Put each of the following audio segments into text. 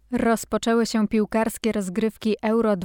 Rozpoczęły się piłkarskie rozgrywki Euro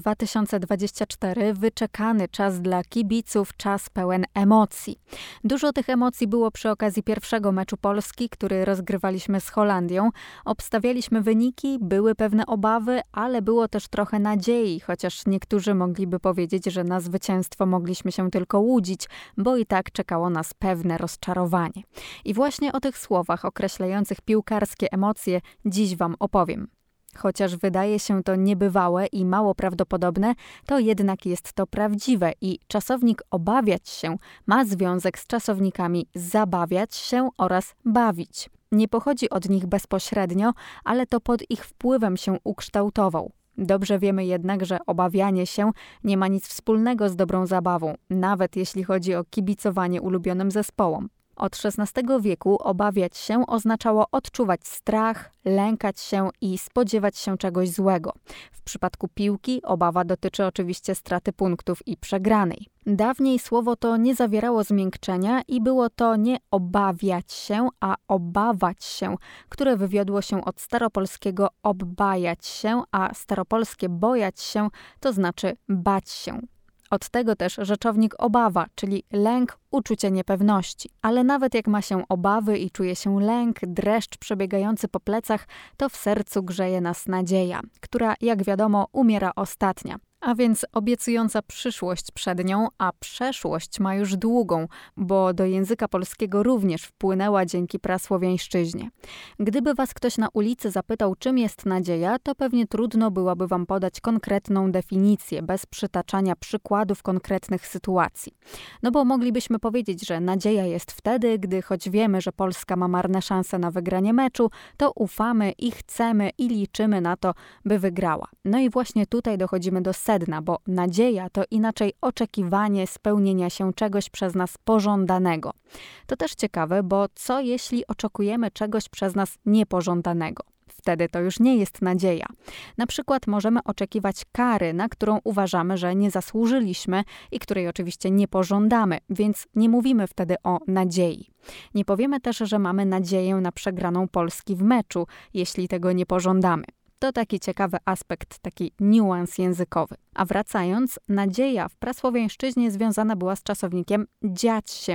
2024, wyczekany czas dla kibiców, czas pełen emocji. Dużo tych emocji było przy okazji pierwszego meczu Polski, który rozgrywaliśmy z Holandią. Obstawialiśmy wyniki, były pewne obawy, ale było też trochę nadziei, chociaż niektórzy mogliby powiedzieć, że na zwycięstwo mogliśmy się tylko łudzić, bo i tak czekało nas pewne rozczarowanie. I właśnie o tych słowach określających piłkarskie emocje dziś Wam opowiem. Chociaż wydaje się to niebywałe i mało prawdopodobne, to jednak jest to prawdziwe i czasownik obawiać się ma związek z czasownikami zabawiać się oraz bawić. Nie pochodzi od nich bezpośrednio, ale to pod ich wpływem się ukształtował. Dobrze wiemy jednak, że obawianie się nie ma nic wspólnego z dobrą zabawą, nawet jeśli chodzi o kibicowanie ulubionym zespołom. Od XVI wieku obawiać się oznaczało odczuwać strach, lękać się i spodziewać się czegoś złego. W przypadku piłki obawa dotyczy oczywiście straty punktów i przegranej. Dawniej słowo to nie zawierało zmiękczenia i było to nie obawiać się, a obawać się, które wywiodło się od staropolskiego obbajać się, a staropolskie bojać się to znaczy bać się. Od tego też rzeczownik obawa, czyli lęk, uczucie niepewności. Ale nawet jak ma się obawy i czuje się lęk, dreszcz przebiegający po plecach, to w sercu grzeje nas nadzieja, która, jak wiadomo, umiera ostatnia. A więc obiecująca przyszłość przed nią, a przeszłość ma już długą, bo do języka polskiego również wpłynęła dzięki prasłowiańszczyźnie. Gdyby was ktoś na ulicy zapytał, czym jest nadzieja, to pewnie trudno byłoby wam podać konkretną definicję, bez przytaczania przykładów konkretnych sytuacji. No bo moglibyśmy powiedzieć, że nadzieja jest wtedy, gdy choć wiemy, że Polska ma marne szanse na wygranie meczu, to ufamy i chcemy i liczymy na to, by wygrała. No i właśnie tutaj dochodzimy do sedna, bo nadzieja to inaczej oczekiwanie spełnienia się czegoś przez nas pożądanego. To też ciekawe, bo co jeśli oczekujemy czegoś przez nas niepożądanego? Wtedy to już nie jest nadzieja. Na przykład możemy oczekiwać kary, na którą uważamy, że nie zasłużyliśmy i której oczywiście nie pożądamy, więc nie mówimy wtedy o nadziei. Nie powiemy też, że mamy nadzieję na przegraną Polski w meczu, jeśli tego nie pożądamy. To taki ciekawy aspekt, taki niuans językowy. A wracając, nadzieja w prasłowiańszczyźnie związana była z czasownikiem dziać się.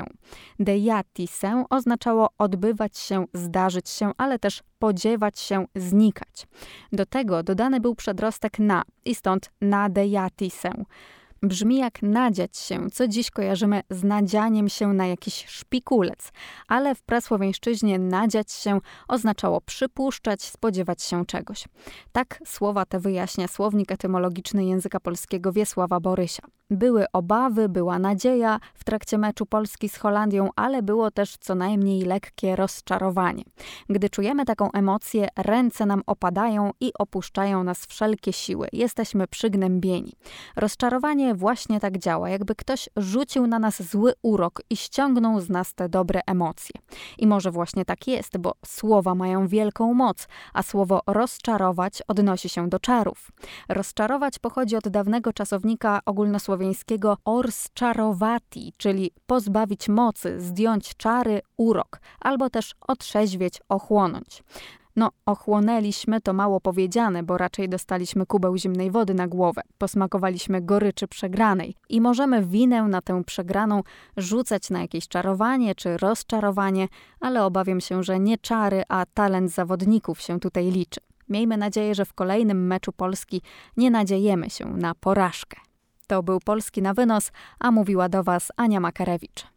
Dejati się oznaczało odbywać się, zdarzyć się, ale też podziewać się, znikać. Do tego dodany był przedrostek na i stąd nadejati się. Brzmi jak nadziać się, co dziś kojarzymy z nadzianiem się na jakiś szpikulec, ale w prasłowiańszczyźnie nadziać się oznaczało przypuszczać, spodziewać się czegoś. Tak słowa te wyjaśnia słownik etymologiczny języka polskiego Wiesława Borysia. Były obawy, była nadzieja w trakcie meczu Polski z Holandią, ale było też co najmniej lekkie rozczarowanie. Gdy czujemy taką emocję, ręce nam opadają i opuszczają nas wszelkie siły. Jesteśmy przygnębieni. Rozczarowanie właśnie tak działa, jakby ktoś rzucił na nas zły urok i ściągnął z nas te dobre emocje. I może właśnie tak jest, bo słowa mają wielką moc, a słowo rozczarować odnosi się do czarów. Rozczarować pochodzi od dawnego czasownika ogólnosłowiańskiego orsczarowati, czyli pozbawić mocy, zdjąć czary, urok, albo też otrzeźwieć, ochłonąć. No, ochłonęliśmy to mało powiedziane, bo raczej dostaliśmy kubeł zimnej wody na głowę. Posmakowaliśmy goryczy przegranej i możemy winę na tę przegraną rzucać na jakieś czarowanie czy rozczarowanie, ale obawiam się, że nie czary, a talent zawodników się tutaj liczy. Miejmy nadzieję, że w kolejnym meczu Polski nie nadziejemy się na porażkę. To był Polski na wynos, a mówiła do Was Ania Makarewicz.